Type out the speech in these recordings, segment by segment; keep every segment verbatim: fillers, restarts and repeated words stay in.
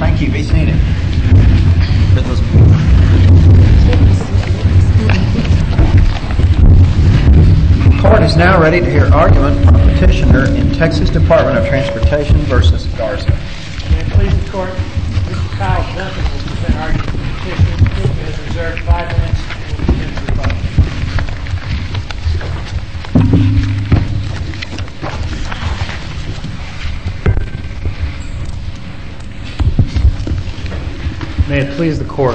Thank you. Be seated. The court is now ready to hear argument from petitioner in Texas Department of Transportation versus Garza. May it please the court, Mister Kyle Duncan will present argument for the petition. He has reserved five minutes and will begin to rebuttal. May it please the court.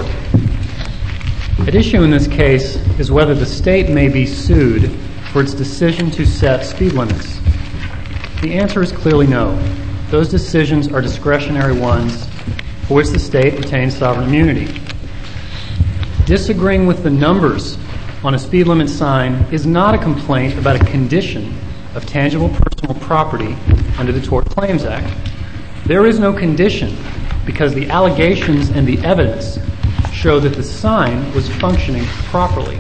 At issue in this case is whether the state may be sued for its decision to set speed limits. The answer is clearly no. Those decisions are discretionary ones for which the state retains sovereign immunity. Disagreeing with the numbers on a speed limit sign is not a complaint about a condition of tangible personal property under the Tort Claims Act. There is no condition because the allegations and the evidence show that the sign was functioning properly.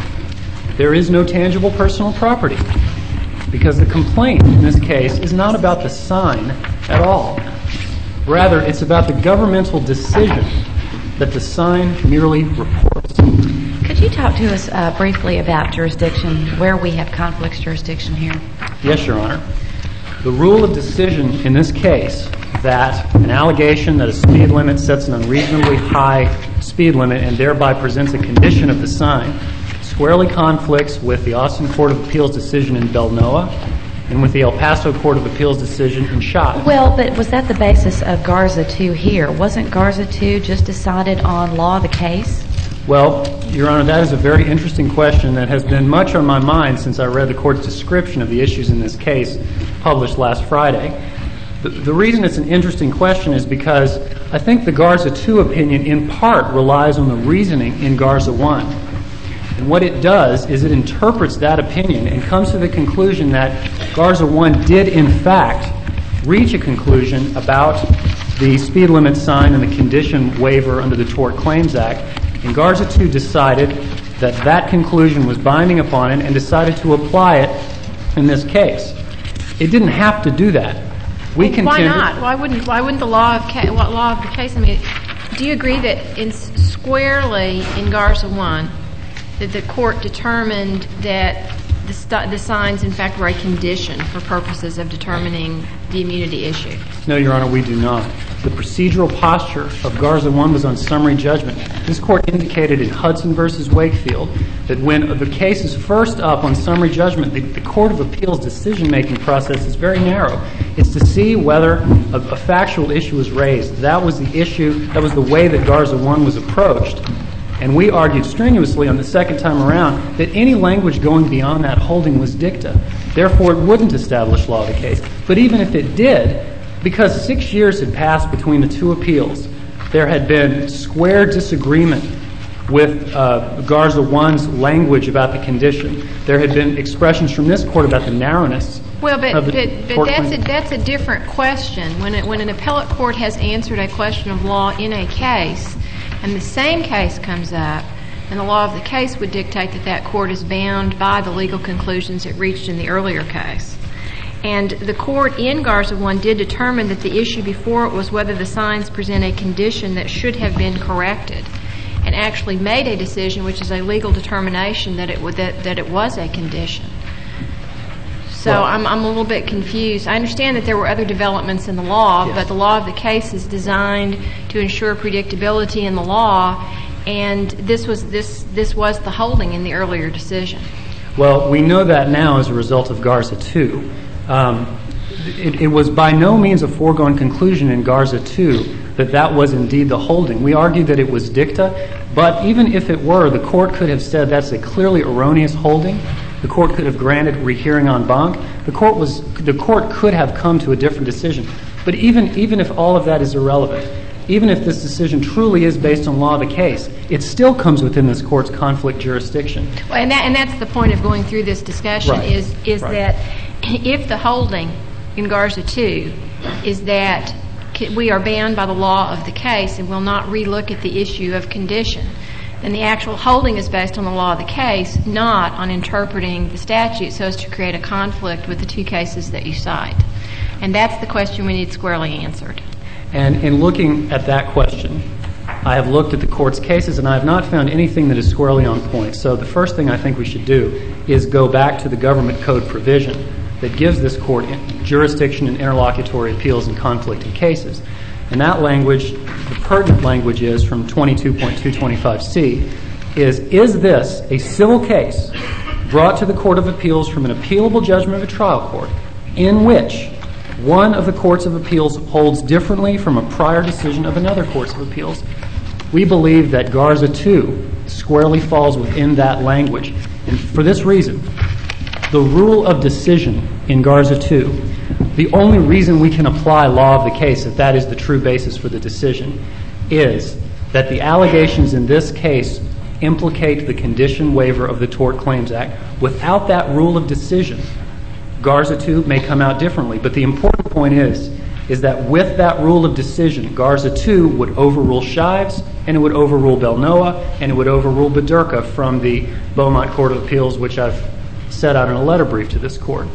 There is no tangible personal property because the complaint in this case is not about the sign at all. Rather, it's about the governmental decision that the sign merely reports. Could you talk to us uh, briefly about jurisdiction, where we have conflicts jurisdiction here? Yes, Your Honor. The rule of decision in this case that an allegation that a speed limit sets an unreasonably high speed limit and thereby presents a condition of the sign squarely conflicts with the Austin Court of Appeals decision in Belnoa and with the El Paso Court of Appeals decision in Schott. Well, but was that the basis of Garza two here? Wasn't Garza two just decided on law of the case? Well, Your Honor, that is a very interesting question that has been much on my mind since I read the court's description of the issues in this case published last Friday. The, the reason it's an interesting question is because I think the Garza two opinion in part relies on the reasoning in Garza one. And what it does is it interprets that opinion and comes to the conclusion that Garza one did in fact reach a conclusion about the speed limit sign and the condition waiver under the Tort Claims Act. And Garza two decided that that conclusion was binding upon it and decided to apply it in this case. It didn't have to do that. We well, why not? Why wouldn't Why wouldn't the law of ca- what law of the case? I mean, do you agree that in squarely in Garza one that the court determined that the, st- the signs in fact were a condition for purposes of determining the immunity issue? No, Your Honor, we do not. The procedural posture of Garza one was on summary judgment. This court indicated in Hudson versus Wakefield that when the case is first up on summary judgment, the, the Court of Appeals decision-making process is very narrow. It's to see whether a, a factual issue is raised. That was the issue, that was the way that Garza one was approached. And we argued strenuously on the second time around that any language going beyond that holding was dicta. Therefore, it wouldn't establish law of the case. But even if it did, because six years had passed between the two appeals, there had been square disagreement with uh, Garza one's language about the condition. There had been expressions from this court about the narrowness. Well, but, of the but, but that's a, that's a different question. When it, when an appellate court has answered a question of law in a case, and the same case comes up, and the law of the case would dictate that that court is bound by the legal conclusions it reached in the earlier case. And the court in Garza one did determine that the issue before it was whether the signs present a condition that should have been corrected, and actually made a decision, which is a legal determination, that it would, that, that it was a condition. So well, I'm I'm a little bit confused. I understand that there were other developments in the law, yes. But the law of the case is designed to ensure predictability in the law, and this was this this was the holding in the earlier decision. Well, we know that now as a result of Garza two. Um, it, it was by no means a foregone conclusion in Garza two that that was indeed the holding. We argued that it was dicta, but even if it were, the court could have said that's a clearly erroneous holding. The court could have granted rehearing en banc. The court was the court could have come to a different decision. But even even if all of that is irrelevant, even if this decision truly is based on law of the case, it still comes within this court's conflict jurisdiction. Well, and that and that's the point of going through this discussion right. is is right. that if the holding in Garza two is that we are bound by the law of the case and will not relook at the issue of condition, then the actual holding is based on the law of the case, not on interpreting the statute so as to create a conflict with the two cases that you cite. And that's the question we need squarely answered. And in looking at that question, I have looked at the court's cases, and I have not found anything that is squarely on point. So the first thing I think we should do is go back to the government code provision that gives this court jurisdiction in interlocutory appeals and conflicting cases. And that language, the pertinent language is from twenty-two point two twenty-five C, is, is this a civil case brought to the Court of Appeals from an appealable judgment of a trial court in which one of the courts of appeals holds differently from a prior decision of another court of appeals? We believe that Garza two squarely falls within that language. And for this reason, the rule of decision in Garza two, the only reason we can apply law of the case, if that is the true basis for the decision, is that the allegations in this case implicate the condition waiver of the Tort Claims Act. Without that rule of decision, Garza two may come out differently. But the important point is, is that with that rule of decision, Garza two would overrule Shives, and it would overrule Belnoa, and it would overrule Bedurka from the Beaumont Court of Appeals, which I've set out in a letter brief to this court.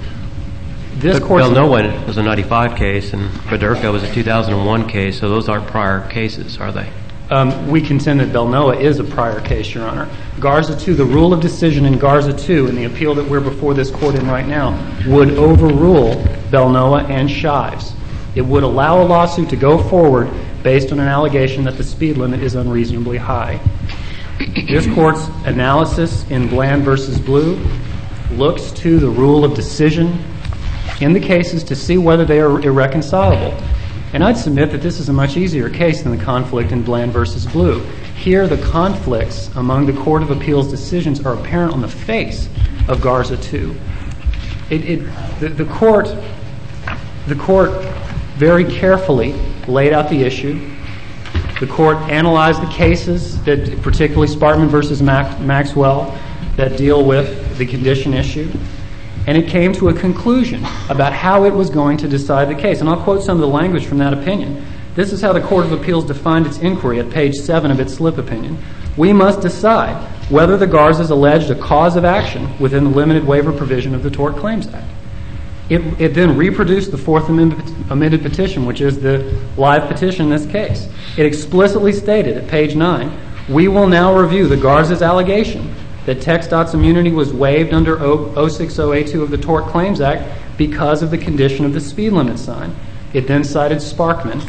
This but court's Belnoa was a ninety-five case, and Bedurka was a two thousand one case, so those aren't prior cases, are they? Um, we contend that Belnoa is a prior case, Your Honor. Garza two, the rule of decision in Garza two, in the appeal that we're before this court in right now, would overrule Belnoa and Shives. It would allow a lawsuit to go forward based on an allegation that the speed limit is unreasonably high. This court's analysis in Bland versus Blue looks to the rule of decision in the cases to see whether they are irreconcilable. And I'd submit that this is a much easier case than the conflict in Bland versus Blue. Here, the conflicts among the Court of Appeals decisions are apparent on the face of Garza two. It, it, the, the court, the court very carefully laid out the issue. The court analyzed the cases, that, particularly Sparkman versus Mac, Maxwell, that deal with the condition issue. And it came to a conclusion about how it was going to decide the case. And I'll quote some of the language from that opinion. This is how the Court of Appeals defined its inquiry at page seven of its slip opinion. We must decide whether the Garzas alleged a cause of action within the limited waiver provision of the Tort Claims Act. It, it then reproduced the Fourth Amended Petition, which is the live petition in this case. It explicitly stated at page nine, we will now review the Garzas' allegation that TxDOT's immunity was waived under oh six oh A two of the Tort Claims Act because of the condition of the speed limit sign. It then cited Sparkman.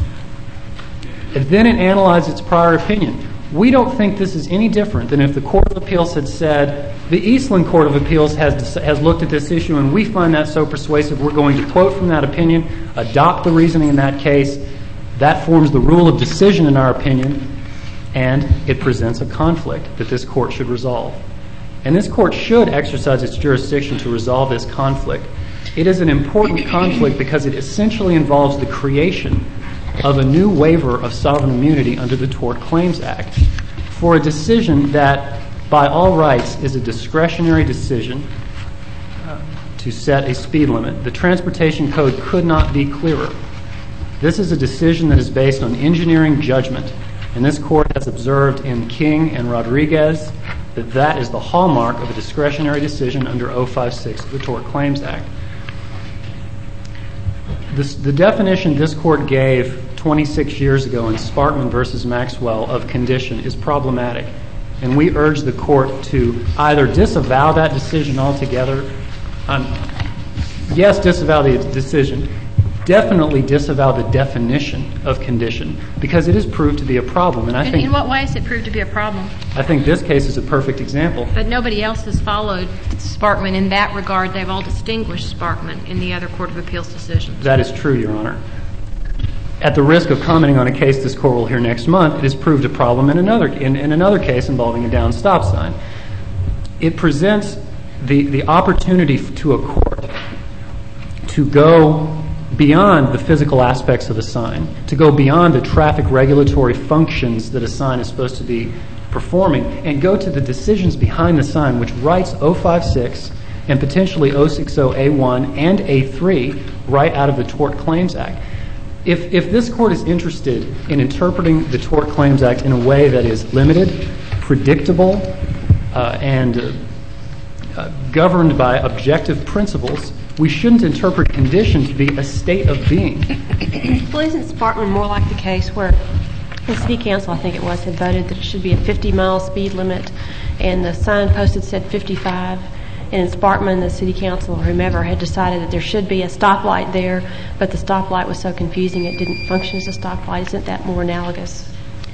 And then it analyzed its prior opinion. We don't think this is any different than if the Court of Appeals had said, the Eastland Court of Appeals has, has looked at this issue and we find that so persuasive, we're going to quote from that opinion, adopt the reasoning in that case. That forms the rule of decision in our opinion, and it presents a conflict that this court should resolve. And this court should exercise its jurisdiction to resolve this conflict. It is an important conflict because it essentially involves the creation of a new waiver of sovereign immunity under the Tort Claims Act for a decision that, by all rights, is a discretionary decision uh, to set a speed limit. The Transportation Code could not be clearer. This is a decision that is based on engineering judgment, and this court has observed in King and Rodriguez that that is the hallmark of a discretionary decision under oh five six of the Tort Claims Act. This, the definition this court gave twenty-six years ago in Sparkman versus Maxwell of condition is problematic, and we urge the court to either disavow that decision altogether, um, yes, disavow the decision, definitely disavow the definition of condition, because it is proved to be a problem. And I in, think in what way is it proved to be a problem? I think this case is a perfect example. But nobody else has followed Sparkman in that regard. They've all distinguished Sparkman in the other Court of Appeals decisions. That is true, Your Honor. At the risk of commenting on a case this court will hear next month, it has proved a problem in another in, in another case involving a down stop sign. It presents the, the opportunity to a court to go beyond the physical aspects of a sign, to go beyond the traffic regulatory functions that a sign is supposed to be performing, and go to the decisions behind the sign, which writes oh five six and potentially oh six oh A one and A three right out of the Tort Claims Act. If, if this court is interested in interpreting the Tort Claims Act in a way that is limited, predictable, uh, and uh, uh, governed by objective principles, we shouldn't interpret condition to be a state of being. Well, isn't Sparkman more like the case where the city council, I think it was, had voted that it should be a fifty mile speed limit, and the sign posted said fifty-five, and in Sparkman, the city council or whomever had decided that there should be a stoplight there, but the stoplight was so confusing it didn't function as a stoplight. Isn't that more analogous?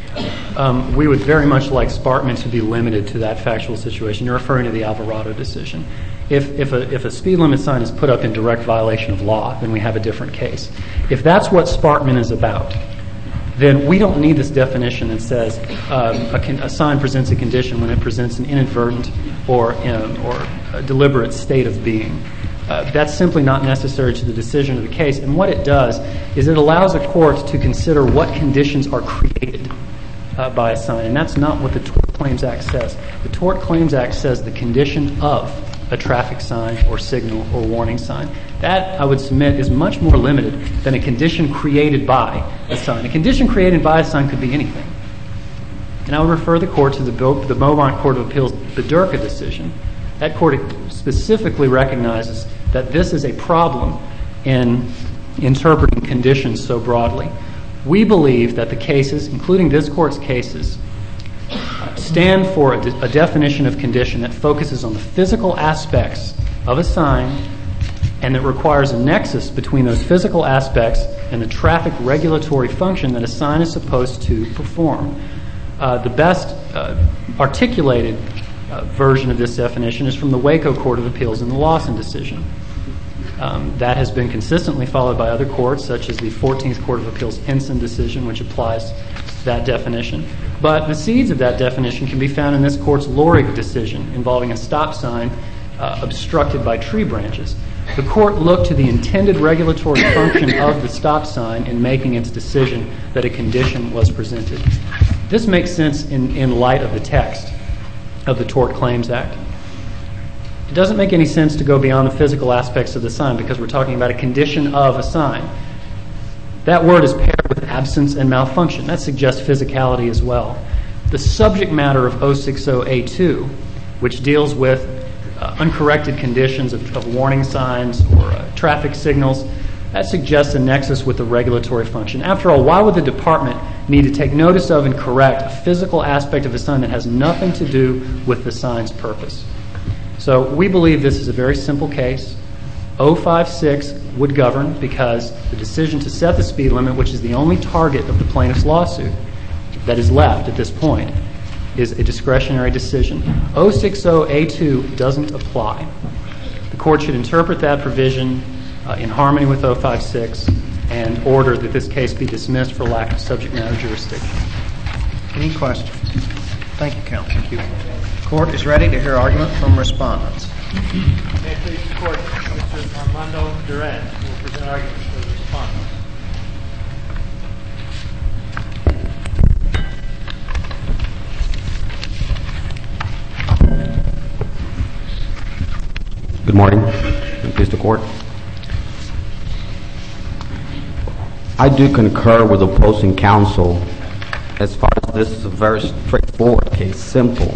Um, we would very much like Sparkman to be limited to that factual situation. You're referring to the Alvarado decision. If, if, a, if a speed limit sign is put up in direct violation of law, then we have a different case. If that's what Sparkman is about, then we don't need this definition that says um, a, con- a sign presents a condition when it presents an inadvertent or, um, or a deliberate state of being. Uh, that's simply not necessary to the decision of the case. And what it does is it allows a court to consider what conditions are created uh, by a sign. And that's not what the Tort Claims Act says. The Tort Claims Act says the condition of a traffic sign or signal or warning sign. That, I would submit, is much more limited than a condition created by a sign. A condition created by a sign could be anything. And I would refer the court to the, Bo- the Beaumont Court of Appeals Bedurka decision. That court specifically recognizes that this is a problem in interpreting conditions so broadly. We believe that the cases, including this court's cases, stand for a, de- a definition of condition that focuses on the physical aspects of a sign and that requires a nexus between those physical aspects and the traffic regulatory function that a sign is supposed to perform. Uh, the best uh, articulated uh, version of this definition is from the Waco Court of Appeals in the Lawson decision. Um, that has been consistently followed by other courts, such as the fourteenth Court of Appeals Henson decision, which applies that definition. But the seeds of that definition can be found in this court's Lorig decision involving a stop sign uh, obstructed by tree branches. The court looked to the intended regulatory function of the stop sign in making its decision that a condition was presented. This makes sense in, in light of the text of the Tort Claims Act. It doesn't make any sense to go beyond the physical aspects of the sign because we're talking about a condition of a sign. That word is paired with absence and malfunction. That suggests physicality as well. The subject matter of oh six oh A two, which deals with uh, uncorrected conditions of, of warning signs or uh, traffic signals, that suggests a nexus with the regulatory function. After all, why would the department need to take notice of and correct a physical aspect of a sign that has nothing to do with the sign's purpose? So we believe this is a very simple case. oh five six would govern because the decision to set the speed limit, which is the only target of the plaintiff's lawsuit that is left at this point, is a discretionary decision. oh six oh A two doesn't apply. The court should interpret that provision uh, in harmony with oh five six and order that this case be dismissed for lack of subject matter jurisdiction. Any questions? Thank you, counsel. Thank you. Court is ready to hear argument from respondents. May it please the court, Mister Armando Duran will present arguments for the respondents. Good morning. May it please the court. I do concur with opposing counsel as far as this is a very straightforward case, simple.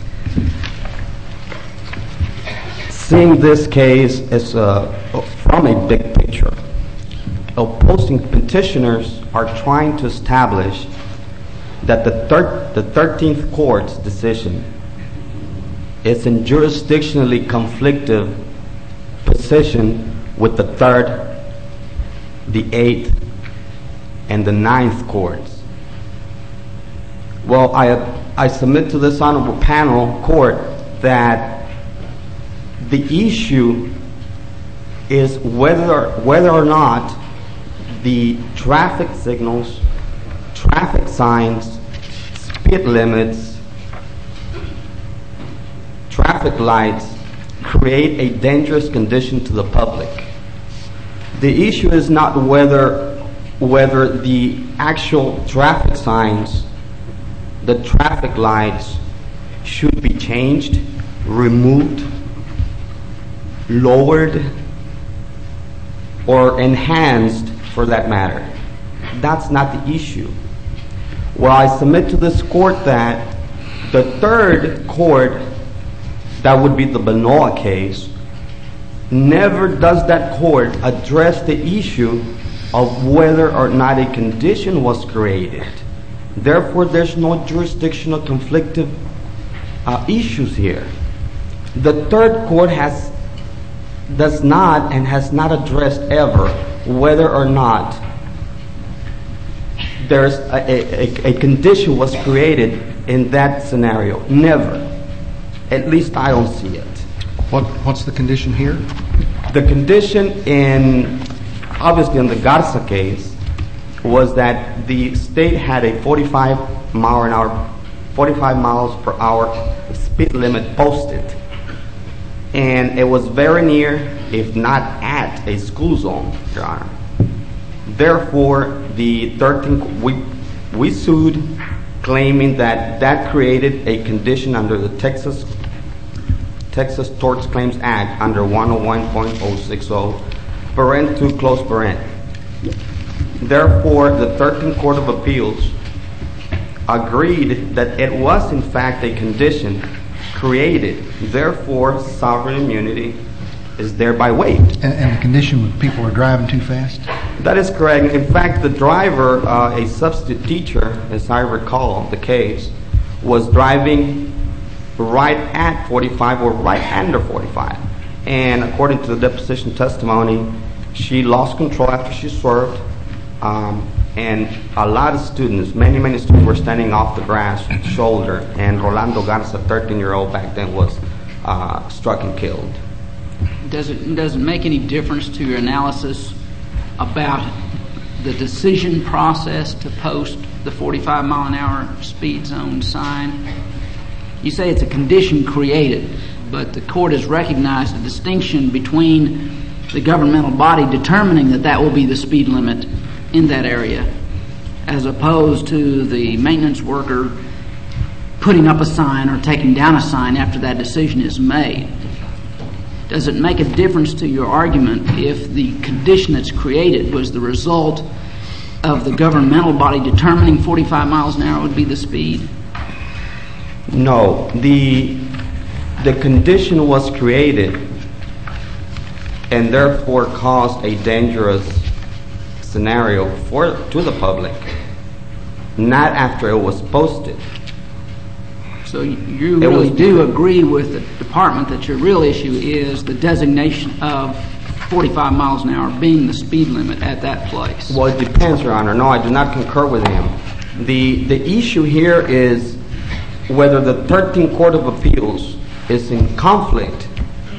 Seeing this case as uh, from a big picture, opposing petitioners are trying to establish that the, thir- the thirteenth Court's decision is in jurisdictionally conflictive position with the third, the eighth, and the ninth courts. Well, I, I submit to this honorable panel, court, that the issue is whether whether or not the traffic signals, traffic signs, speed limits, traffic lights create a dangerous condition to the public. The issue is not whether whether the actual traffic signs, the traffic lights should be changed, removed, lowered, or enhanced for that matter. That's not the issue. Well, I submit to this court that the third court, that would be the Benoit case, never does that court address the issue of whether or not a condition was created. Therefore, there's no jurisdictional conflictive uh, issues here. The third court has does not and has not addressed ever whether or not there's a, a, a condition was created in that scenario. Never. At least I don't see it. What What's the condition here? The condition in, obviously in the Garza case, was that the state had a forty-five mile an hour, forty-five miles per hour speed limit posted. And it was very near, if not at, a school zone, Your Honor. Therefore, the thirteenth, we, we sued, claiming that that created a condition under the Texas Texas Tort Claims Act under one oh one point oh six oh, parent to close parent. Therefore, the thirteenth Court of Appeals agreed that it was in fact a condition created. Therefore, sovereign immunity is thereby waived. And, and the condition when people were driving too fast? That is correct. In fact, the driver, uh, a substitute teacher, as I recall the case, was driving right at forty-five or right under forty-five. And according to the deposition testimony, she lost control after she swerved. Um, and a lot of students, many, many students were standing off the grass shoulder. And Rolando Garza, thirteen-year-old back then, was uh, struck and killed. Does it, does it make any difference to your analysis about the decision process to post the forty-five mile an hour speed zone sign? You say it's a condition created, but the court has recognized the distinction between the governmental body determining that that will be the speed limit in that area, as opposed to the maintenance worker putting up a sign or taking down a sign after that decision is made. Does it make a difference to your argument if the condition that's created was the result of the governmental body determining forty-five miles an hour would be the speed? No. The, the condition was created and therefore caused a dangerous scenario for to the public, not after it was posted. So you really do agree with the department that your real issue is the designation of forty-five miles an hour being the speed limit at that place? Well, it depends, Your Honor. No, I do not concur with him. The the issue here is whether the thirteenth Court of Appeals is in conflict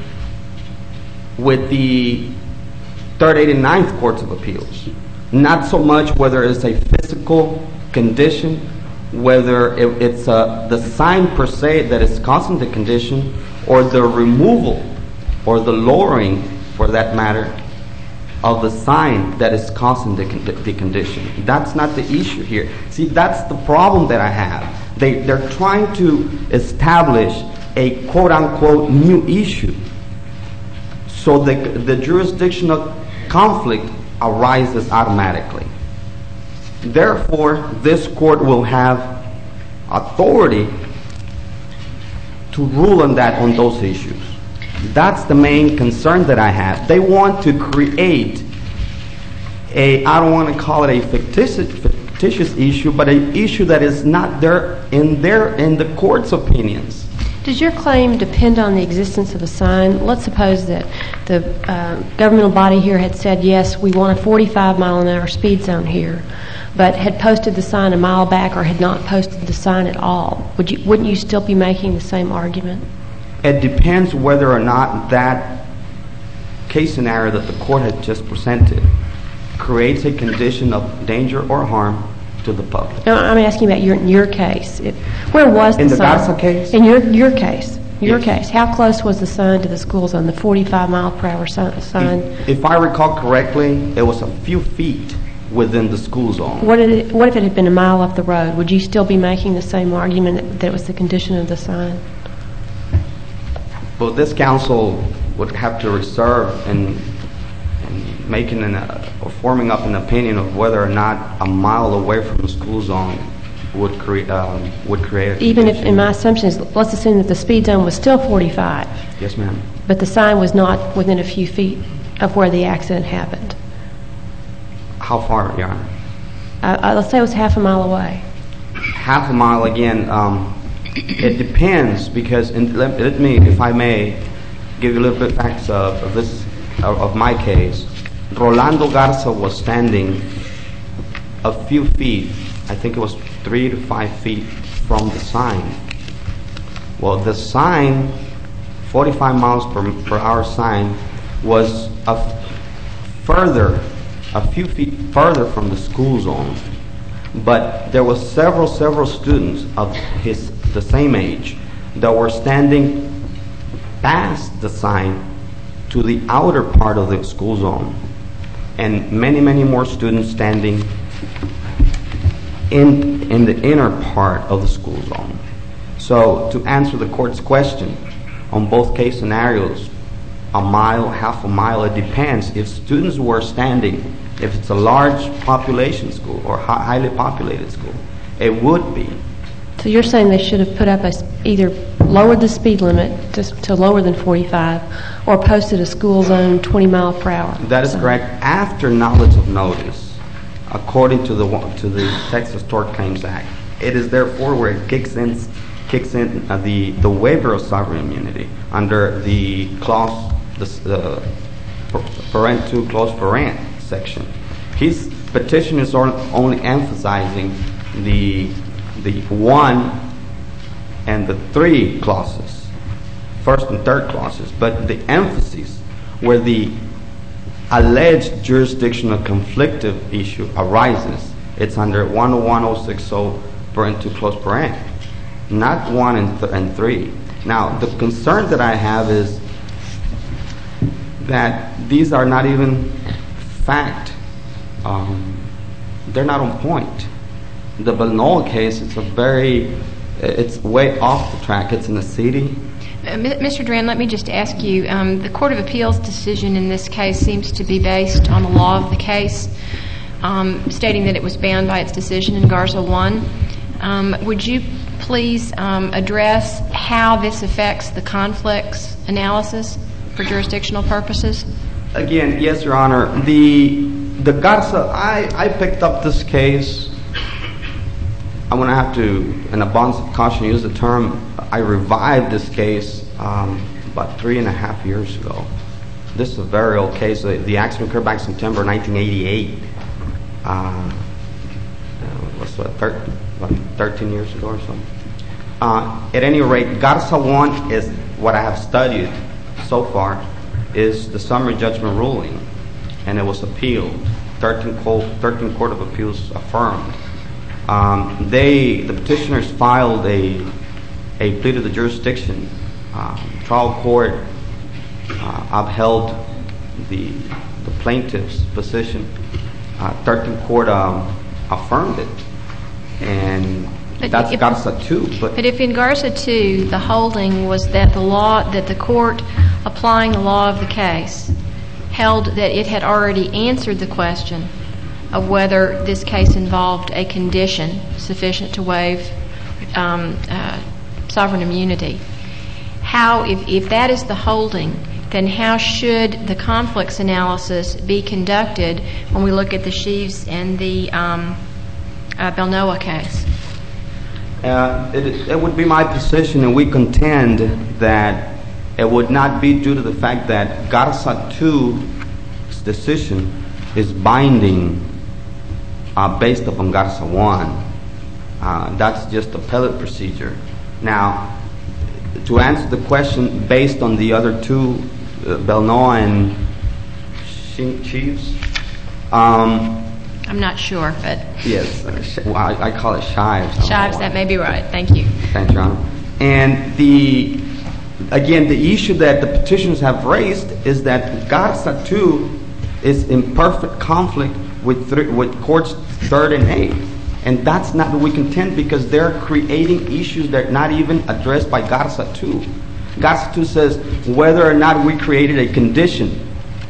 with the third, eighth, and ninth Courts of Appeals. Not so much whether it's a physical condition, whether it, it's uh, the sign per se that is causing the condition, or the removal or the lowering, for that matter, of the sign that is causing the, the condition. That's not the issue here. See, that's the problem that I have. They, they're trying to establish a quote-unquote new issue. So the, the jurisdictional conflict arises automatically. Therefore, this court will have authority to rule on that, on those issues. That's the main concern that I have. They want to create a, I don't want to call it a fictitious, fictitious issue, but an issue that is not there in their, in the court's opinions. Does your claim depend on the existence of a sign? Let's suppose that the uh, governmental body here had said, yes, we want a forty-five mile an hour speed zone here, but had posted the sign a mile back or had not posted the sign at all. Would you, wouldn't you still be making the same argument? It depends whether or not that case scenario that the court had just presented creates a condition of danger or harm to the public. No, I'm asking about your your case. It, where was the in the sign? Garza case? In your your case, your yes. case. How close was the sign to the school zone? The forty-five mile per hour sign. If, if I recall correctly, it was a few feet within the school zone. What did it, what if it had been a mile up the road? Would you still be making the same argument that, that it was the condition of the sign? Well, this council would have to reserve and, and making an, uh, or forming up an opinion of whether or not a mile away from the school zone would create um, would create. A Even if, condition. in my assumption is, let's assume that the speed zone was still forty-five, Yes, ma'am. but the sign was not within a few feet of where the accident happened. How far, Your Honor? Uh, uh, let's say it was half a mile away. Half a mile again. Um, it depends because in, let, let me, if I may, give you a little bit of facts of, of this of, of my case. Rolando Garza was standing a few feet. I think it was three to five feet from the sign. Well, the sign, forty-five miles per, per hour sign, was a f- further, a few feet further from the school zone. But there was several, several students of his the same age that were standing past the sign to the outer part of the school zone, and many, many more students standing in in the inner part of the school zone. So to answer the court's question, on both case scenarios, a mile, half a mile, it depends. If students were standing, if it's a large population school or hi- highly populated school, it would be. So you're saying they should have put up a, s- either lowered the speed limit to, to lower than forty-five or posted a school zone twenty mile per hour? That is So- correct. After knowledge of notice, according to the wa- to the Texas Tort Claims Act, it is therefore where it kicks in kicks in uh, the the waiver of sovereign immunity under the clause the uh, parent two clause parent section. His petition is on- only emphasizing the the one and the three clauses, first and third clauses, but the emphasis where the alleged jurisdictional conflictive issue arises, it's under one oh one oh six oh parent two clause parent, not one and, th- and three. Now, the concern that I have is that these are not even fact. Um, they're not on point. The Balnoa case, it's a very, it's way off the track. It's in the city. Uh, M- Mister Duran, let me just ask you, um, the Court of Appeals decision in this case seems to be based on the law of the case, um, stating that it was bound by its decision in Garza one. Um, would you please um, address how this affects the conflicts analysis for jurisdictional purposes? Again, yes, Your Honor. The the Garza, I, I picked up this case. I'm going to have to, in abundance of caution, use the term, I revived this case um, about three and a half years ago. This is a very old case. The, the accident occurred back in September nineteen eighty-eight. Uh, what's what, thir- about thirteen years ago or so. Uh, at any rate, Garza one is what I have studied so far, is the summary judgment ruling, and it was appealed. thirteen Court, thirteen Court of Appeals affirmed. Um, they, the petitioners filed a a plea to the jurisdiction. Uh, trial court uh, upheld the the plaintiff's position. Uh, thirteen Court um, affirmed it, and But that's if- Garza two. But But if in Garza two, the holding was that the law, that the court applying the law of the case held that it had already answered the question of whether this case involved a condition sufficient to waive um, uh, sovereign immunity, how, if, if that is the holding, then how should the conflicts analysis be conducted when we look at the Sheaves and the um, uh, Balnoa case? Uh, it, it would be my position, and we contend that it would not be due to the fact that Garza two's decision is binding uh, based upon Garza one. Uh, that's just appellate procedure. Now, to answer the question based on the other two, uh, Balnoa and she- Sheaves, um, I'm not sure, but yes, uh, sh- well, I, I call it Shives. I don't know Shives, why. that may be right. Thank you. Thanks, Your Honor. And the again, the issue that the petitioners have raised is that Garza two is in perfect conflict with three, with courts third and eighth, and that's not what we contend because they're creating issues that are not even addressed by Garza two. Garza two says whether or not we created a condition.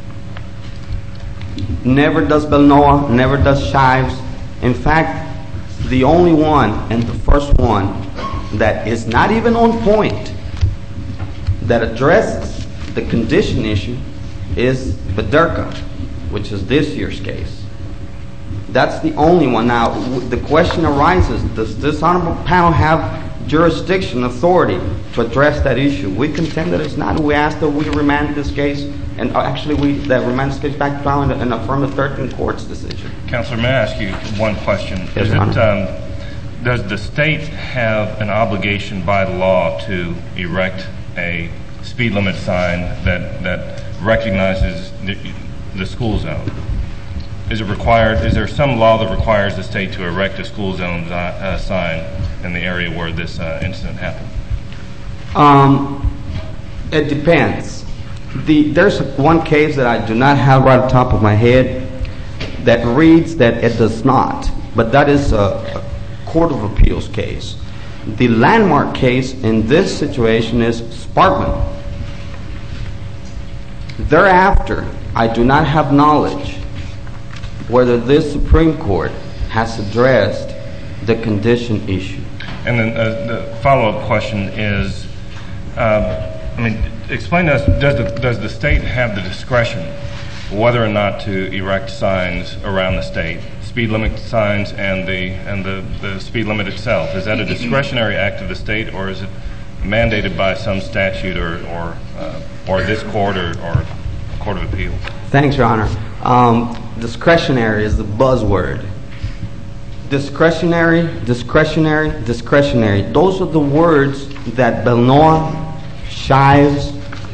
Never does Balnoa, never does Shives. In fact, The only one, and the first one, that is not even on point, that addresses the condition issue is Bederka, which is this year's case. That's the only one. Now, w- the question arises, does this honorable panel have jurisdiction, authority to address that issue? We contend that it's not. We ask that we remand this case, and uh, actually we that remand this case back to trial and, and affirm the thirteenth court's decision. Counselor, may I ask you one question? Yes, is Your it, Honor. um, does the state have an obligation by law to erect a speed limit sign that, that recognizes the, the school zone? Is it required? Is there some law that requires the state to erect a school zone uh, sign in the area where this uh, incident happened? Um, it depends. The, there's one case that I do not have right on top of my head that reads that it does not, but that is a, a Court of Appeals case. The landmark case in this situation is Sparkman. Thereafter, I do not have knowledge whether this Supreme Court has addressed the condition issue. And then uh, the follow-up question is, uh, I mean, explain to us, does the, does the state have the discretion whether or not to erect signs around the state, speed limit signs and the and the, the speed limit itself? Is that a discretionary act of the state, or is it mandated by some statute or or, uh, or this court or, or Court of Appeals? Thanks, Your Honor. Um, discretionary is the buzzword. Discretionary, discretionary, discretionary. Those are the words that Belnoa, Shives,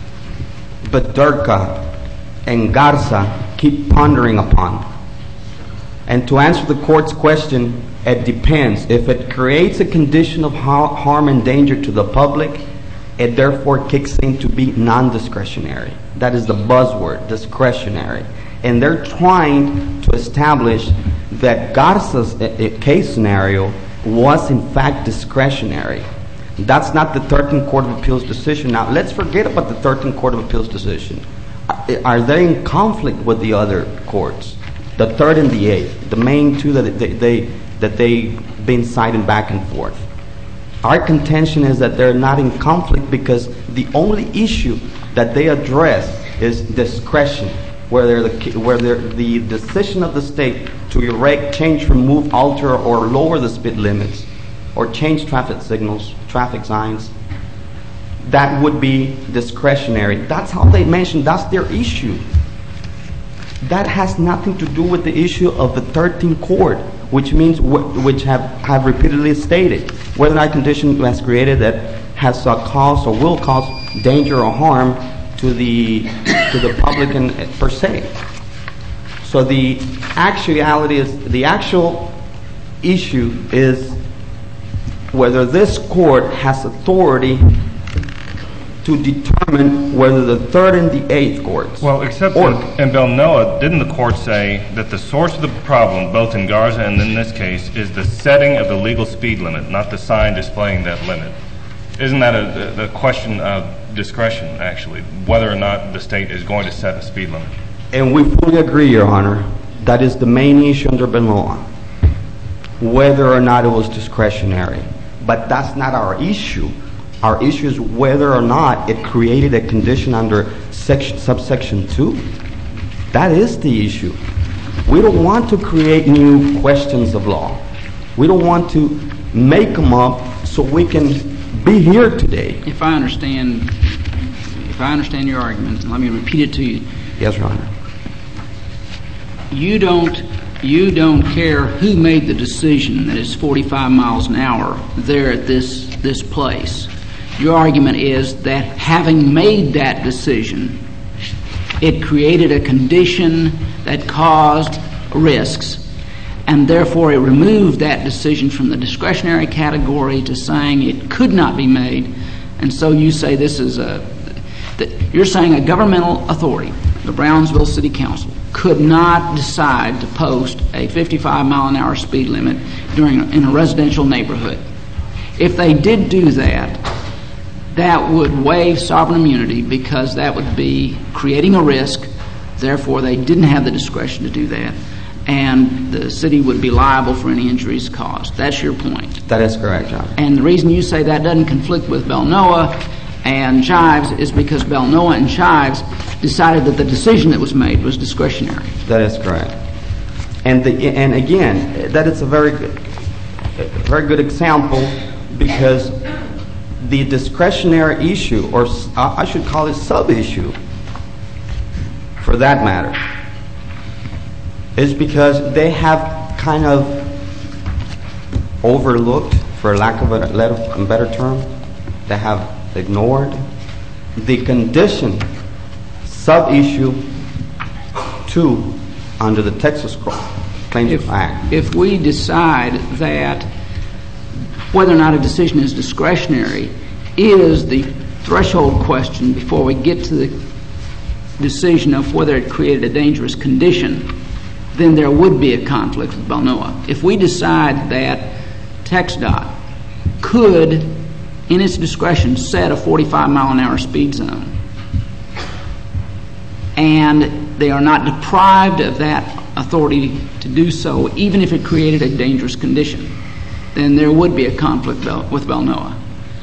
Bederka, and Garza keep pondering upon. And to answer the court's question, it depends. If it creates a condition of ha- harm and danger to the public, it therefore kicks in to be non-discretionary. That is the buzzword, discretionary. And they're trying to establish that Garza's case scenario was in fact discretionary. That's not the thirteenth Court of Appeals decision. Now, let's forget about the thirteenth Court of Appeals decision. Are they in conflict with the other courts? The third and the eighth, the main two that they, they that they've been citing back and forth. Our contention is that they're not in conflict because the only issue that they address is discretion, where the where the decision of the state to erect, change, remove, alter, or lower the speed limits, or change traffic signals, traffic signs, that would be discretionary. That's how they mentioned. That's their issue. That has nothing to do with the issue of the thirteenth court, which means which have, have repeatedly stated whether or not condition was created that has uh, caused or will cause danger or harm to the to the public and per se. So the actuality is the actual issue is whether this court has authority to determine whether the third and the eighth courts. Well, except or, that in Belnoa, didn't the court say that the source of the problem, both in Garza and in this case, is the setting of the legal speed limit, not the sign displaying that limit? Isn't that a, a question of discretion, actually, whether or not the state is going to set a speed limit? And we fully agree, Your Honor. That is the main issue under Belnoa, whether or not it was discretionary. But that's not our issue. Our issue is whether or not it created a condition under section, subsection two. That is the issue. We don't want to create new questions of law. We don't want to make them up so we can be here today. If I understand, if I understand your argument, let me repeat it to you. Yes, Your Honor. You don't, you don't care who made the decision that it's forty-five miles an hour there at this this place. Your argument is that having made that decision, it created a condition that caused risks, and therefore it removed that decision from the discretionary category to saying it could not be made. And so you say this is a, that you're saying a governmental authority, the Brownsville City Council, could not decide to post a fifty-five mile an hour speed limit during in a residential neighborhood. If they did do that, that would waive sovereign immunity because that would be creating a risk. Therefore, they didn't have the discretion to do that. and the city would be liable for any injuries caused. That's your point. That is correct, John. And the reason you say that doesn't conflict with Belnoa and Chives is because Belnoa and Chives decided that the decision that was made was discretionary. That is correct. And the, and again, that is a very good, a very good example, because the discretionary issue, or I should call it sub-issue, for that matter, is because they have kind of overlooked, for lack of a better term, they have ignored the condition sub-issue two under the Texas Claims Act. If we decide that whether or not a decision is discretionary is the threshold question before we get to the decision of whether it created a dangerous condition, then there would be a conflict with Belnoa. If we decide that TxDOT could, in its discretion, set a forty-five mile an hour speed zone, and they are not deprived of that authority to do so, even if it created a dangerous condition, then there would be a conflict with Belnoa.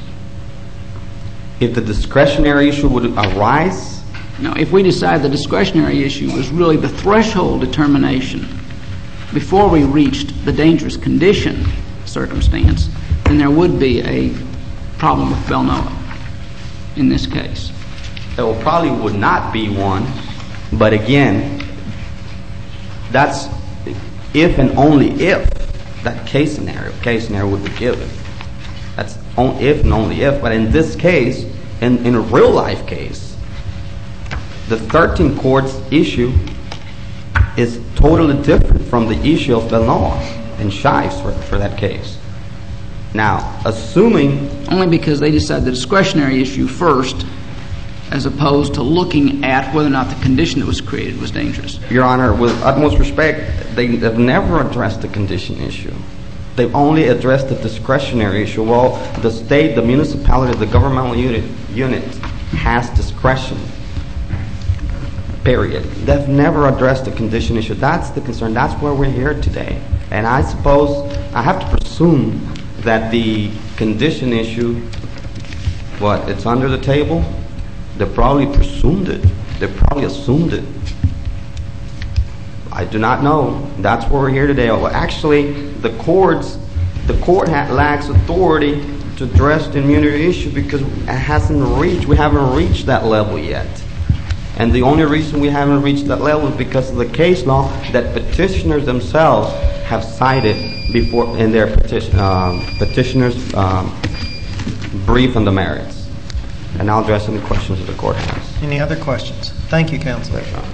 If the discretionary issue would arise? No, if we decide the discretionary issue was really the threshold determination before we reached the dangerous condition circumstance, then there would be a problem with Belnoa in this case. There probably would not be one, but again, that's if and only if that case scenario, case scenario would be given. That's on, if and only if. But in this case, in, in a real life case, the thirteen court's issue is totally different from the issue of Belnoa and Chives for, for that case. Now, assuming... Only because they decide the discretionary issue first, as opposed to looking at whether or not the condition that was created was dangerous. Your Honor, with utmost respect, they have never addressed the condition issue. They've only addressed the discretionary issue. Well, the state, the municipality, the governmental unit, unit has discretion, period. They've never addressed the condition issue. That's the concern. That's where we're here today. And I suppose I have to presume that the condition issue, what, it's under the table? They probably presumed it. They probably assumed it. I do not know. That's where we're here today. Well, actually, the courts, the court ha- lacks authority to address the immunity issue because it hasn't reached, we haven't reached that level yet. And the only reason we haven't reached that level is because of the case law that petitioners themselves have cited before in their petition, um, petitioners' um, brief on the merits. And I'll address any questions that the court has. Any other questions? Thank you, Counsel. Yes, Your Honor.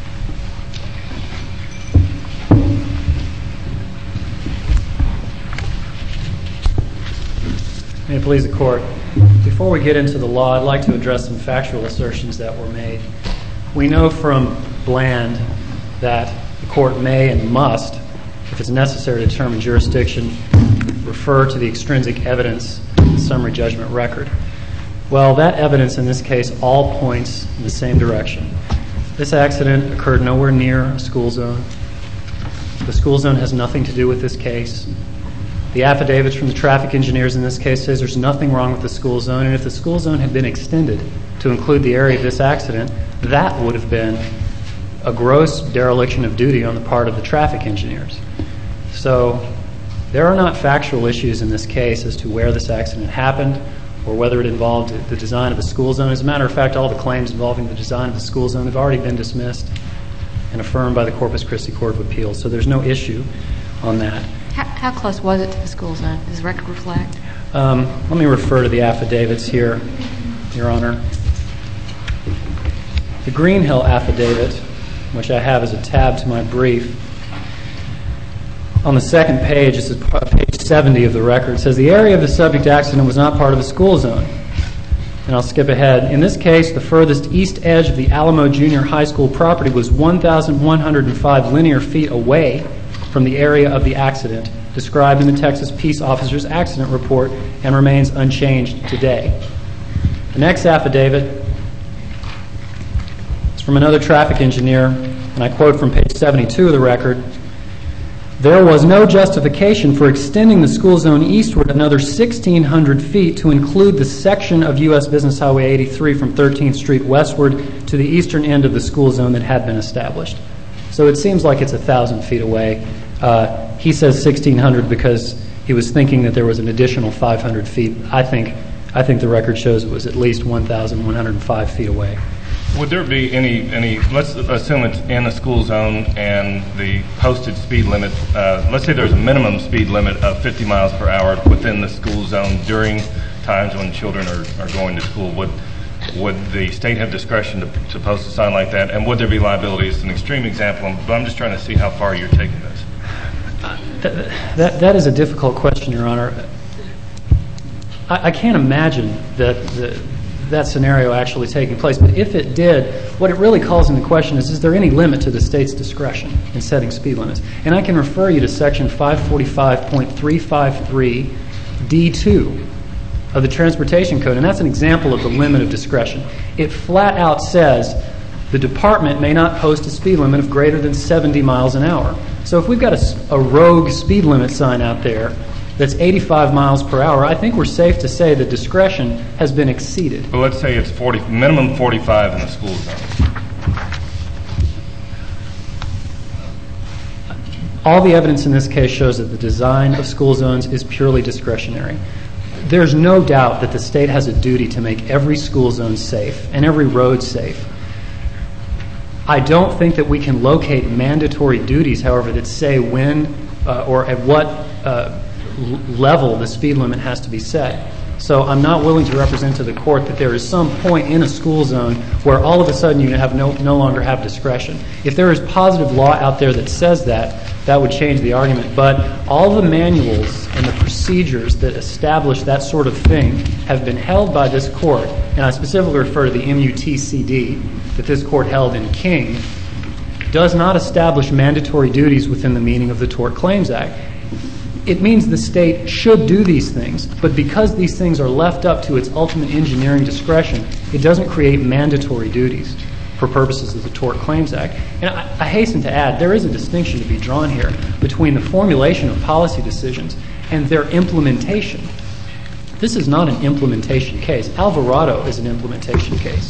May it please the Court. Before we get into the law, I'd like to address some factual assertions that were made. We know from Bland that the Court may and must, if it's necessary to determine jurisdiction, refer to the extrinsic evidence in the summary judgment record. Well, that evidence in this case all points in the same direction. This accident occurred nowhere near a school zone. The school zone has nothing to do with this case. The affidavits from the traffic engineers in this case says there's nothing wrong with the school zone, and if the school zone had been extended to include the area of this accident, that would have been a gross dereliction of duty on the part of the traffic engineers. So there are not factual issues in this case as to where this accident happened or whether it involved the design of a school zone. As a matter of fact, all the claims involving the design of the school zone have already been dismissed and affirmed by the Corpus Christi Court of Appeals, so there's no issue on that. How, how close was it to the school zone? Does the record reflect? Um, let me refer to the affidavits here, Your Honor. The Greenhill affidavit, which I have as a tab to my brief, on the second page, this is page seventy of the record, says the area of the subject accident was not part of the school zone. And I'll skip ahead. In this case, the furthest east edge of the Alamo Junior High School property was one thousand one hundred five linear feet away from the area of the accident described in the Texas Peace Officers Accident Report and remains unchanged today. The next affidavit is from another traffic engineer, and I quote from page seventy-two of the record. There was no justification for extending the school zone eastward another sixteen hundred feet to include the section of U S Business Highway eighty-three from thirteenth Street westward to the eastern end of the school zone that had been established. So it seems like it's one thousand feet away. Uh, he says sixteen hundred because he was thinking that there was an additional five hundred feet. I think, I think the record shows it was at least one thousand one hundred five feet away. Would there be any, any? let's assume it's in a school zone and the posted speed limit, uh, let's say there's a minimum speed limit of fifty miles per hour within the school zone during times when children are, are going to school. Would would the state have discretion to, to post a sign like that? And would there be liability? It's an extreme example, but I'm just trying to see how far you're taking this. Uh, that, that, that is a difficult question, Your Honor. I, I can't imagine that the that scenario actually taking place. But if it did, what it really calls into question is, is there any limit to the state's discretion in setting speed limits? And I can refer you to Section five forty-five point three five three D two of the Transportation Code, and that's an example of the limit of discretion. It flat out says the department may not post a speed limit of greater than seventy miles an hour. So if we've got a, a rogue speed limit sign out there that's eighty-five miles per hour, I think we're safe to say that discretion has been exceeded. But let's say it's forty, minimum forty-five in the school zone. All the evidence in this case shows that the design of school zones is purely discretionary. There's no doubt that the state has a duty to make every school zone safe and every road safe. I don't think that we can locate mandatory duties, however, that say when uh, or at what uh, level the speed limit has to be set. So I'm not willing to represent to the court that there is some point in a school zone where all of a sudden you have no, no longer have discretion. If there is positive law out there that says that, that would change the argument. But all the manuals and the procedures that establish that sort of thing have been held by this court, and I specifically refer to the M U T C D that this court held in King, does not establish mandatory duties within the meaning of the Tort Claims Act. It means the state should do these things, but because these things are left up to its ultimate engineering discretion, it doesn't create mandatory duties for purposes of the Tort Claims Act. And I, I hasten to add, there is a distinction to be drawn here between the formulation of policy decisions and their implementation. This is not an implementation case. Alvarado is an implementation case.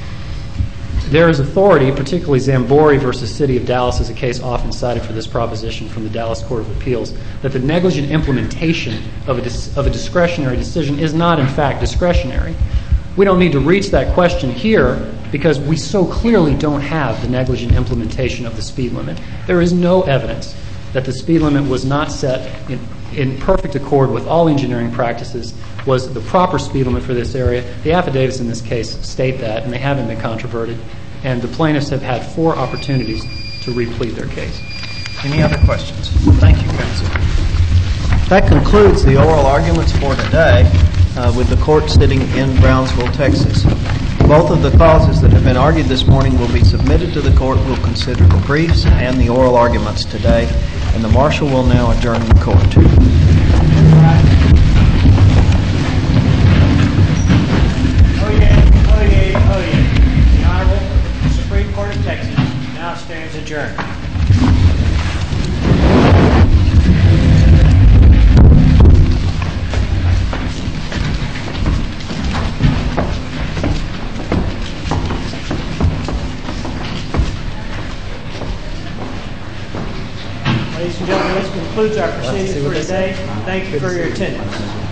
There is authority, particularly Zambori versus City of Dallas is a case often cited for this proposition from the Dallas Court of Appeals, that the negligent implementation of a, dis- of a discretionary decision is not, in fact, discretionary. We don't need to reach that question here because we so clearly don't have the negligent implementation of the speed limit. There is no evidence that the speed limit was not set in, in perfect accord with all engineering practices, was the proper speed limit for this area. The affidavits in this case state that, and they haven't been controverted. And the plaintiffs have had four opportunities to replead their case. Any other questions? Thank you, counsel. That concludes the oral arguments for today uh, with the court sitting in Brownsville, Texas. Both of the causes that have been argued this morning will be submitted to the court. We'll consider the briefs and the oral arguments today, and the marshal will now adjourn the court. Stands adjourned. Ladies and gentlemen, this concludes our proceedings for today. Thank you for your attendance.